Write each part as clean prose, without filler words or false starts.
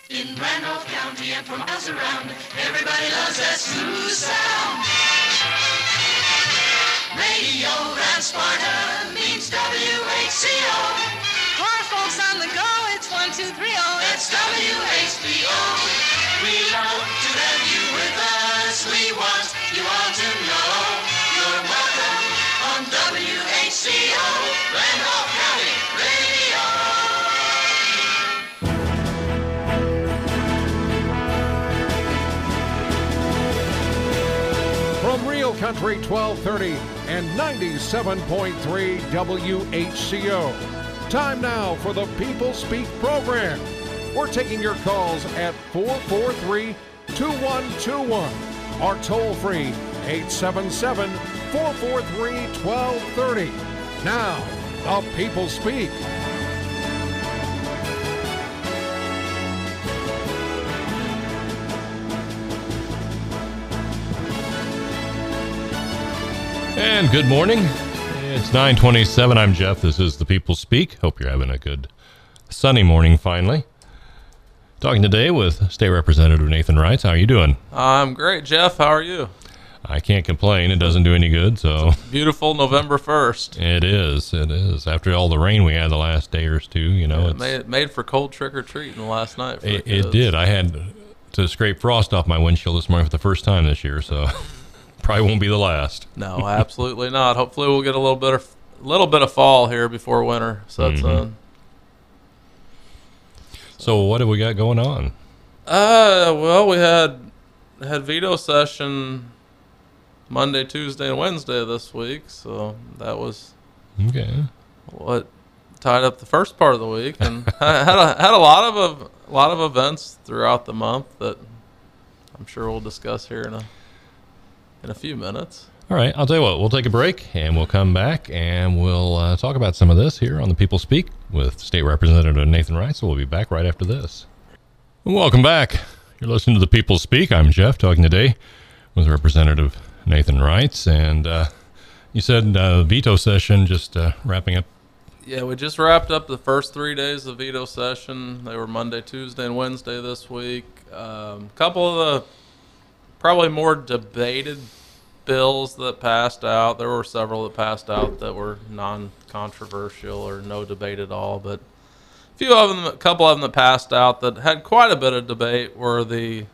In Randolph County and for miles around, everybody loves that smooth sound. Radio Sparta means WHCO. For folks on the go, it's 1230. It's WHBO. We love to have you with us. We want you all to know you're welcome on WHCO, Randolph County Radio. From Real Country 1230 and 97.3 WHCO. Time now for the People Speak program. We're taking your calls at 443-2121 or toll free 877-443-1230. Now, the People Speak. And good morning. It's 9:27. I'm Jeff. This is the People Speak. Hope you're having a good sunny morning finally. Talking today with State Representative Nathan Reitz. How are you doing? I'm great, Jeff. How are you? I can't complain. It doesn't do any good, so. Beautiful November 1st. It is. It is. After all the rain we had the last day or two, you know. It made for cold trick-or-treating last night for the It kids. did. I had to scrape frost off my windshield this morning for the first time this year, so probably won't be the last. No, absolutely not. Hopefully we'll get a little bit of fall here before winter sets in. So what have we got going on? Well, we had veto session Monday, Tuesday, and Wednesday this week, so that was Okay. what tied up the first part of the week, and I had a lot of events throughout the month that I'm sure we'll discuss here in a few minutes. All right, I'll tell you what, we'll take a break and we'll come back and we'll talk about some of this here on the People Speak with State Representative Nathan Reitz. So we'll be back right after this. Welcome back. You're listening to the People Speak. I'm Jeff, talking today with Representative Nathan Reitz. And you said veto session just wrapping up. Yeah, we just wrapped up the first 3 days of veto session. They were Monday, Tuesday, and Wednesday this week. Couple of the probably more debated bills that passed out. There were several that passed out that were non-controversial or no debate at all, but a couple of them that passed out that had quite a bit of debate were the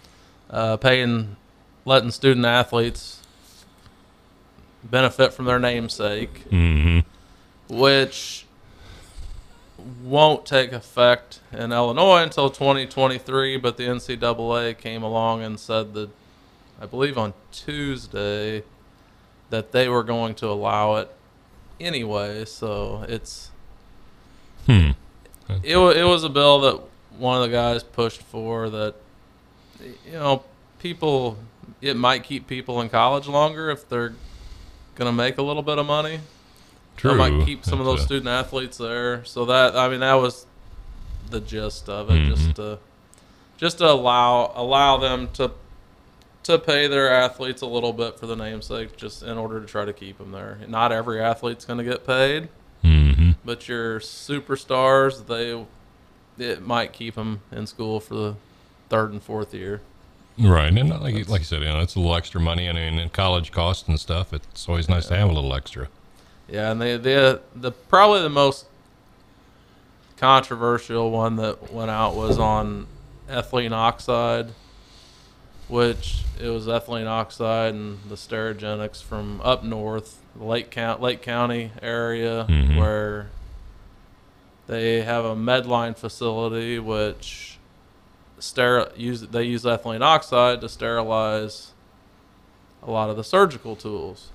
letting student athletes benefit from their namesake, which won't take effect in Illinois until 2023, but the NCAA came along and said that, I believe on Tuesday, that they were going to allow it anyway. So it was a bill that one of the guys pushed for that, it might keep people in college longer if they're going to make a little bit of money. True. It might keep some of those student athletes there. So that was the gist of it, just to allow them to pay their athletes a little bit for the namesake, just in order to try to keep them there. Not every athlete's going to get paid, but your superstars, it might keep them in school for the third and fourth year. Right, and like you said, it's a little extra money. I mean, in college costs and stuff, it's always nice to have a little extra. Yeah, and the probably the most controversial one that went out was on ethylene oxide, which it was ethylene oxide and the Sterigenics from up north, the Lake County area, where they have a Medline facility which they use ethylene oxide to sterilize a lot of the surgical tools.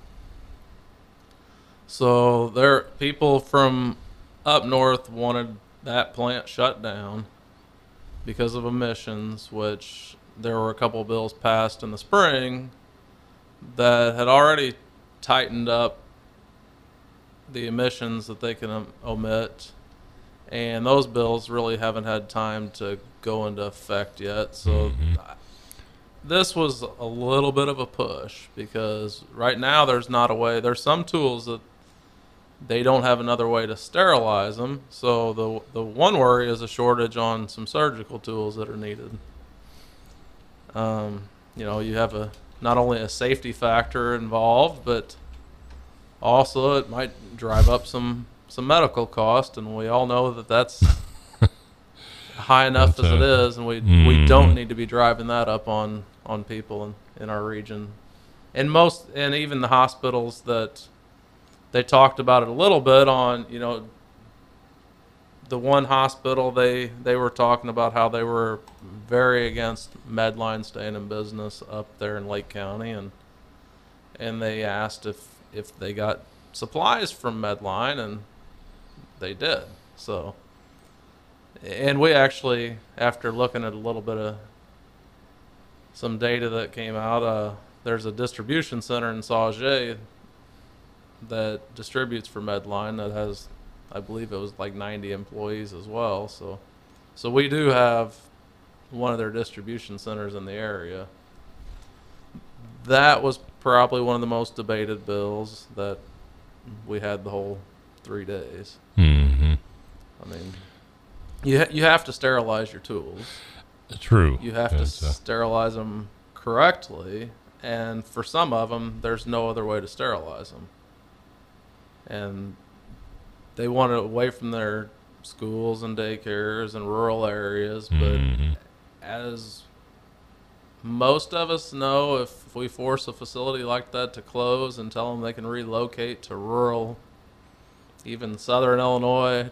So people from up north wanted that plant shut down because of emissions, which there were a couple of bills passed in the spring that had already tightened up the emissions that they can omit, and those bills really haven't had time to go into effect yet. So this was a little bit of a push, because right now there's not a way. There's some tools that they don't have another way to sterilize them. So the one worry is a shortage on some surgical tools that are needed. You have not only a safety factor involved, but also it might drive up some medical cost, and we all know that that's high enough as it is, and we don't need to be driving that up on people in our region. And even the hospitals that they talked about it a little bit on, the one hospital they were talking about how they were very against Medline staying in business up there in Lake County, and they asked if they got supplies from Medline, and they did. So, and we actually, after looking at a little bit of some data that came out, there's a distribution center in Sauget that distributes for Medline that has, I believe it was like 90 employees as well. So we do have one of their distribution centers in the area. That was probably one of the most debated bills that we had the whole 3 days. Mm-hmm. I mean, you have to sterilize your tools. True. You have to sterilize them correctly, and for some of them, there's no other way to sterilize them. And they want it away from their schools and daycares and rural areas, but as most of us know, if we force a facility like that to close and tell them they can relocate to rural, even southern Illinois,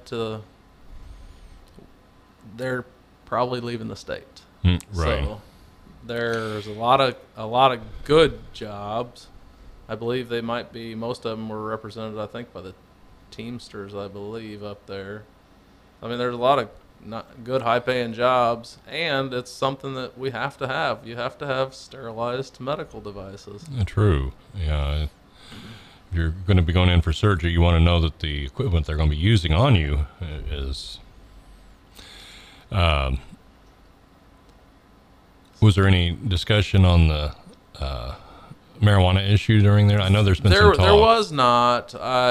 they're probably leaving the state. Right. So there's a lot of good jobs. I believe most of them were represented, I think, by the Teamsters, I believe, up there. I mean, there's a lot of not good, high-paying jobs, and it's something that we have to have. You have to have sterilized medical devices. True. Yeah. If you're going to be going in for surgery, you want to know that the equipment they're going to be using on you is. Was there any discussion on the marijuana issue during there? I know there's been some talk. There was not.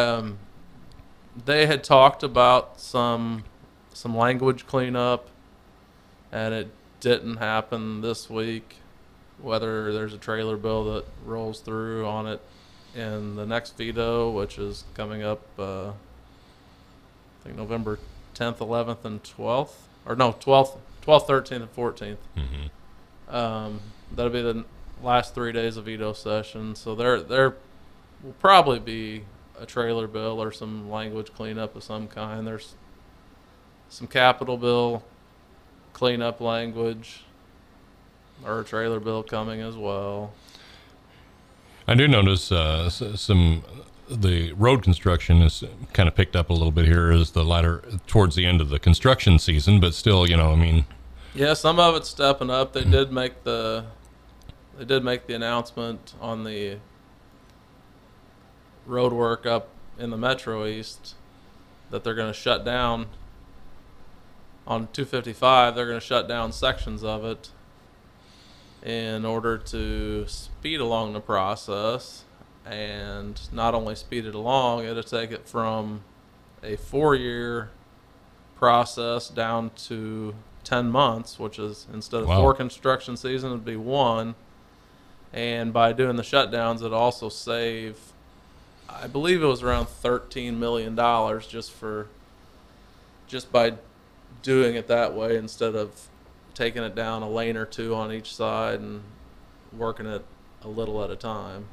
They had talked about some language cleanup, and it didn't happen this week. Whether there's a trailer bill that rolls through on it in the next veto, which is coming up, I think November 10th, 11th, and 12th. Or no, 12th, 13th, and 14th. Mm-hmm. That'll be the last 3 days of veto session. So there will probably be a trailer bill or some language cleanup of some kind. There's some capital bill cleanup language or a trailer bill coming as well. I do notice the road construction is kind of picked up a little bit here as towards the end of the construction season, but still, Yeah, some of it's stepping up. They did make the announcement on the road work up in the Metro East that they're going to shut down on 255. They're going to shut down sections of it in order to speed along the process, and not only speed it along, it'll take it from a 4-year process down to 10 months, which is, instead of 4 construction seasons, it'd be 1. And by doing the shutdowns, it'd also save, I believe it was around $13 million just by doing it that way, instead of taking it down a lane or 2 on each side and working it a little at a time.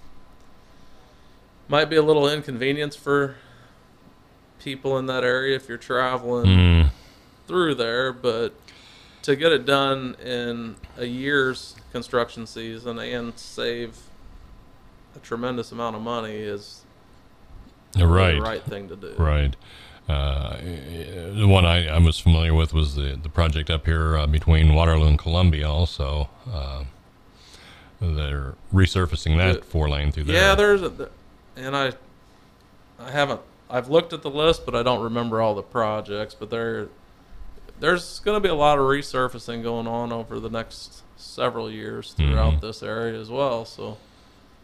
Might be a little inconvenience for people in that area if you're traveling through there, but to get it done in a year's construction season and save a tremendous amount of money is the right thing to do. Right. The one I was familiar with was the project up here between Waterloo and Columbia also. They're resurfacing that 4-lane through there. Yeah, I've looked at the list, but I don't remember all the projects, but there's going to be a lot of resurfacing going on over the next several years throughout this area as well. So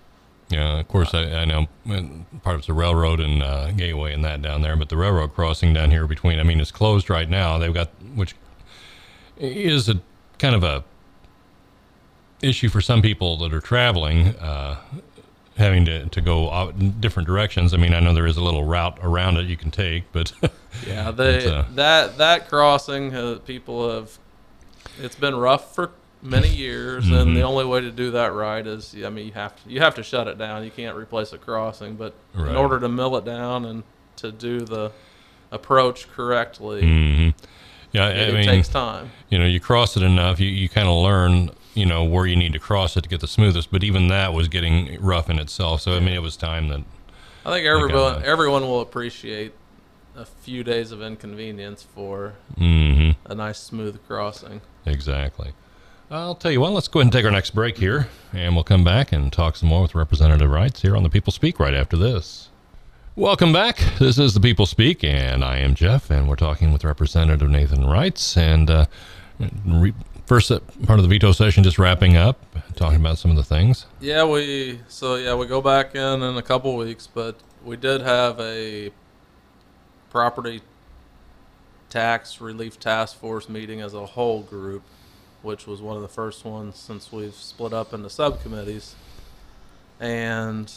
Yeah, of course, I know part of it's the railroad and Gateway and that down there, but the railroad crossing down here between, I mean, it's closed right now. They've got, which is a kind of a issue for some people that are traveling, having to go out in different directions. I mean, I know there is a little route around it you can take, but yeah, that crossing, people have, it's been rough for many years, and the only way to do that right is, I mean, you have to shut it down. You can't replace a crossing, but in order to mill it down and to do the approach correctly, yeah, it takes time. You know, you cross it enough, you kind of learn, you know, where you need to cross it to get the smoothest. But even that was getting rough in itself. So I mean, it was time that I think everyone will appreciate a few days of inconvenience for a nice smooth crossing. Exactly. I'll tell you what, let's go ahead and take our next break here, and we'll come back and talk some more with Representative Reitz here on The People Speak right after this. Welcome back. This is The People Speak, and I am Jeff, and we're talking with Representative Nathan Reitz, and first part of the veto session just wrapping up, talking about some of the things. Yeah, we go back in a couple weeks, but we did have a property tax relief task force meeting as a whole group, which was one of the first ones since we've split up into subcommittees. And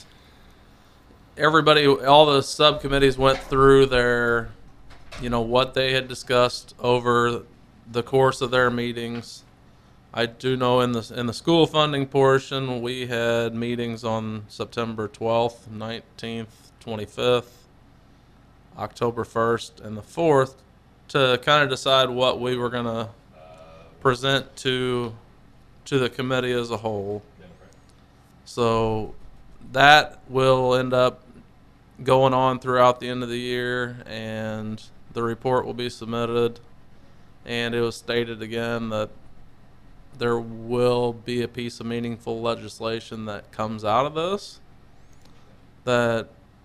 all the subcommittees went through their, what they had discussed over the course of their meetings. I do know in the school funding portion, we had meetings on September 12th, 19th, 25th, October 1st, and the 4th to kind of decide what we were going to present to the committee as a whole. So that will end up going on throughout the end of the year, and the report will be submitted. And it was stated again that there will be a piece of meaningful legislation that comes out of this. That,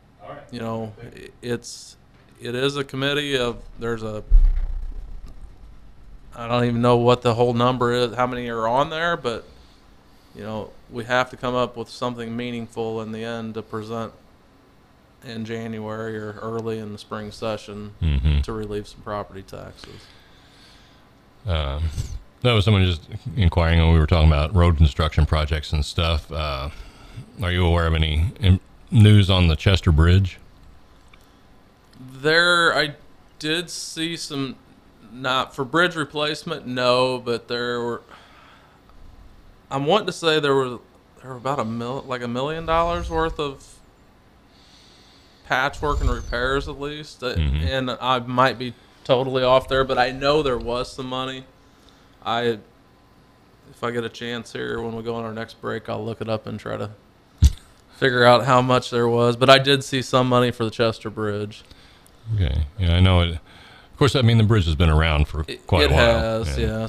it is a committee of, I don't even know what the whole number is, how many are on there, but, we have to come up with something meaningful in the end to present in January or early in the spring session to relieve some property taxes. That was someone just inquiring when we were talking about road construction projects and stuff. Are you aware of any news on the Chester Bridge? I did see some, not for bridge replacement, no, but I'm wanting to say there were about $1 million worth of patchwork and repairs at least, and I might be totally off there, but I know there was some money. If I get a chance here when we go on our next break, I'll look it up and try to figure out how much there was. But I did see some money for the Chester Bridge. Okay. Yeah, I know it. Of course, I mean, the bridge has been around for quite a while. It has, yeah.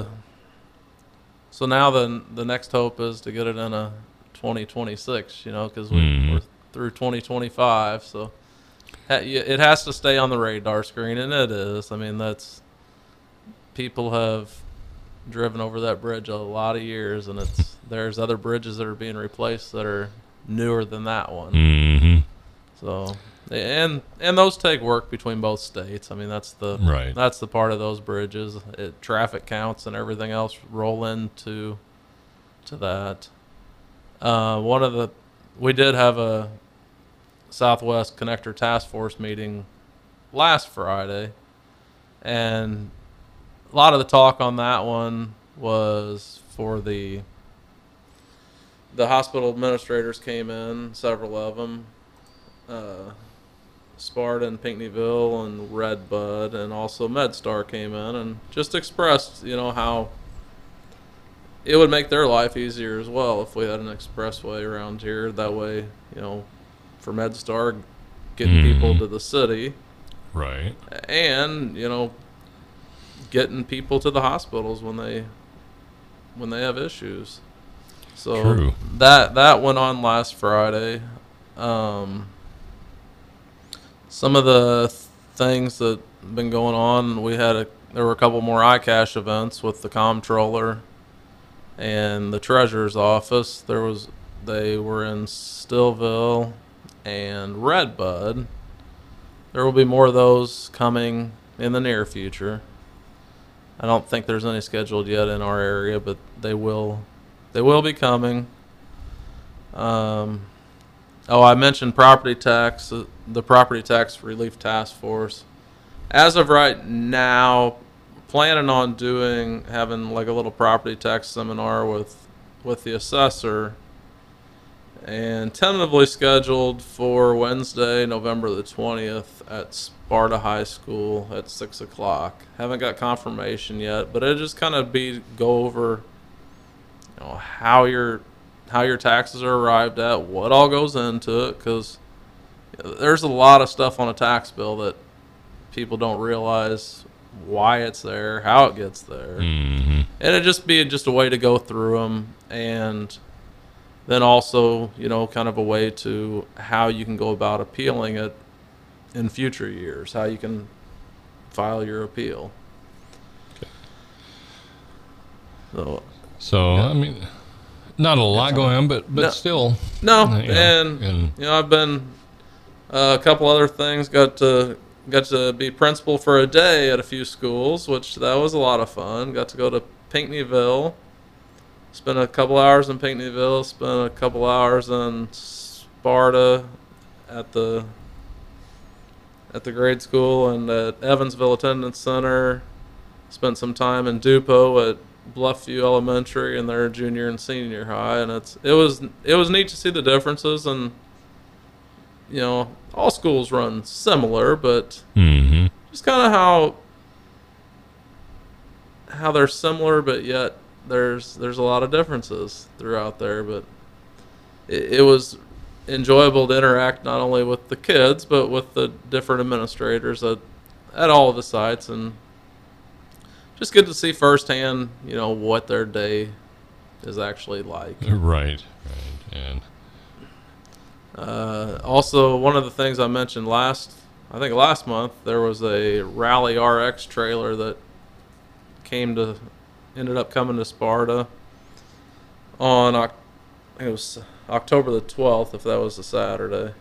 So now the next hope is to get it in a 2026, because we're through 2025. So it has to stay on the radar screen, and it is. I mean, people have driven over that bridge a lot of years, and there's other bridges that are being replaced that are newer than that one. So, and those take work between both states. I mean, that's the part of those bridges. Traffic counts and everything else roll into that. We did have a Southwest Connector Task Force meeting last Friday, and a lot of the talk on that one was for the hospital administrators came in, several of them, Sparta and Pinckneyville and Redbud, and also MedStar came in and just expressed, how it would make their life easier as well if we had an expressway around here. That way, for MedStar, getting people to the city. Right. And, getting people to the hospitals when they have issues. So True. That went on last Friday. Some of the things that have been going on, there were a couple more iCash events with the comptroller and the treasurer's office. There was They were in Stillville and Redbud. There will be more of those coming in the near future. I don't think there's any scheduled yet in our area, but they will be coming. I mentioned property tax, the Property Tax Relief Task Force. As of right now, planning on having like a little property tax seminar with the assessor, and tentatively scheduled for Wednesday, November the 20th at Sparta High School at 6 o'clock. Haven't got confirmation yet, but it'll just kind of go over, how your taxes are arrived at, what all goes into it, because there's a lot of stuff on a tax bill that people don't realize why it's there, how it gets there. Mm-hmm. And it'd just be a way to go through them, and then also, kind of a way to how you can go about appealing it in future years, how you can file your appeal. So, yeah. I mean, not a lot going on, but No. still. No, and I've been a couple other things. Got to be principal for a day at a few schools, which that was a lot of fun. Got to go to Pinckneyville, spent a couple hours in Pinckneyville, spent a couple hours in Sparta at the grade school, and at Evansville Attendance Center. Spent some time in Dupo at Bluffview Elementary in their junior and senior high, and it was neat to see the differences. And all schools run similar, but mm-hmm. just kind of how they're similar, but yet there's a lot of differences throughout there. But it was enjoyable to interact not only with the kids but with the different administrators at all of the sites, and just good to see firsthand, what their day is actually like. Right. And also, one of the things I mentioned last month, there was a Rally RX trailer that ended up coming to Sparta on, I think it was October the 12th, if that was a Saturday.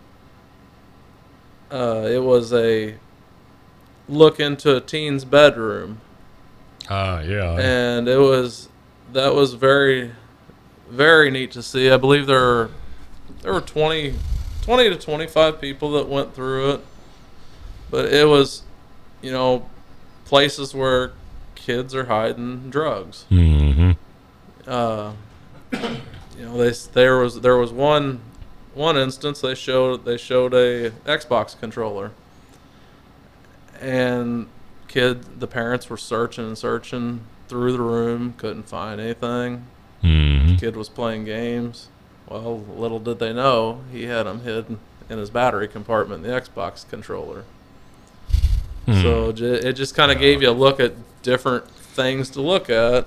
It was a look into a teen's bedroom. yeah. And that was very, very neat to see. I believe there were 20 to 25 people that went through it. But it was, places where kids are hiding drugs. Mm-hmm. There was one instance they showed a Xbox controller, and the parents were searching through the room, couldn't find anything. Mm-hmm. Kid was playing games. Well, little did they know he had them hidden in his battery compartment in the Xbox controller. Hmm. So it just kind of gave you a look at different things to look at,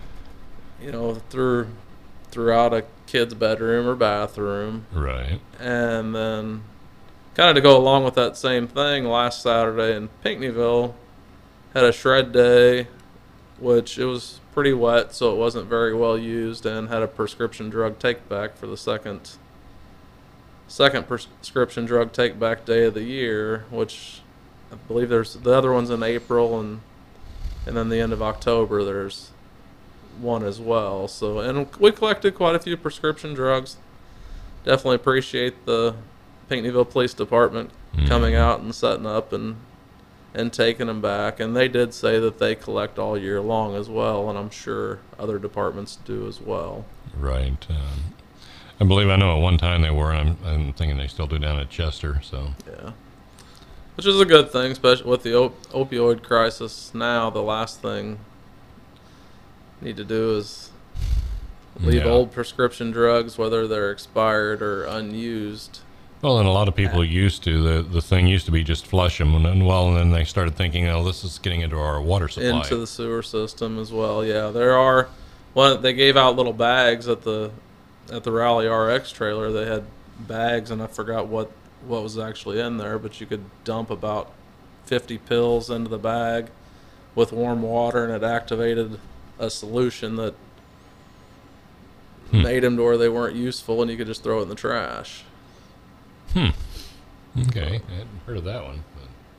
throughout a kid's bedroom or bathroom. Right. And then kind of to go along with that same thing, last Saturday in Pinckneyville had a shred day, which it was pretty wet, so it wasn't very well used, and had a prescription drug take back for the second prescription drug take back day of the year, which I believe there's the other one's in April, and then the end of October there's one as well. So, and we collected quite a few prescription drugs. Definitely appreciate the Pinckneyville Police Department coming out and setting up and taking them back. And they did say that they collect all year long as well, and I'm sure other departments do as well. Right. I know at one time they were, and I'm thinking they still do down at Chester. So Yeah. Which is a good thing, especially with the opioid crisis now. The last thing you need to do is leave old prescription drugs, whether they're expired or unused. Well, and a lot of people used to, the thing used to be just flush them, and then they started thinking, this is getting into our water supply. Into the sewer system as well. Yeah, they gave out little bags at the Rally RX trailer. They had bags, and I forgot what was actually in there, but you could dump about 50 pills into the bag with warm water, and it activated a solution that made them to where they weren't useful and you could just throw it in the trash. Okay, I hadn't heard of that one.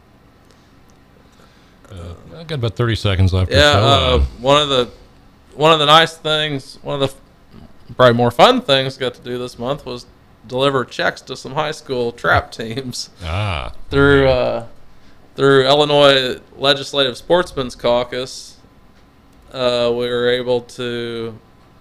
But, I've got about 30 seconds left. Yeah, one of the nice things, one of the probably more fun things got to do this month was deliver checks to some high school trap teams through Illinois Legislative Sportsmen's Caucus. We were able to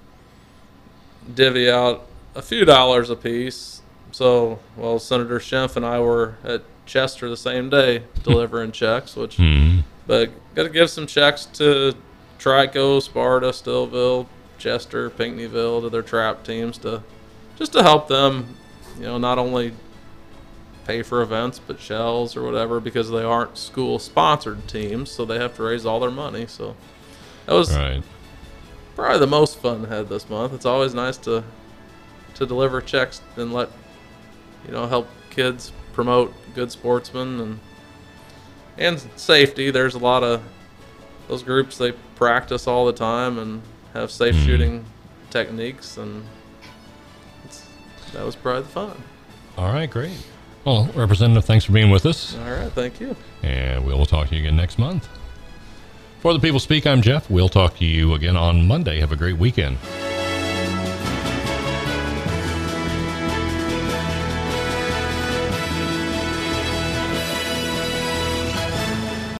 divvy out a few dollars a piece. So, well, Senator Schimpf and I were at Chester the same day delivering checks, which, but got to give some checks to Trico, Sparta, Stillville, Chester, Pinckneyville, to their trap teams just to help them, not only pay for events, but shells or whatever, because they aren't school-sponsored teams, so they have to raise all their money. So that was probably the most fun I had this month. It's always nice to deliver checks and help kids promote good sportsmen and safety. There's a lot of those groups, they practice all the time and have safe shooting techniques, and that was probably the fun. All right, great. Well, Representative, thanks for being with us. All right, thank you. And we'll talk to you again next month. For the People Speak, I'm Jeff. We'll talk to you again on Monday. Have a great weekend.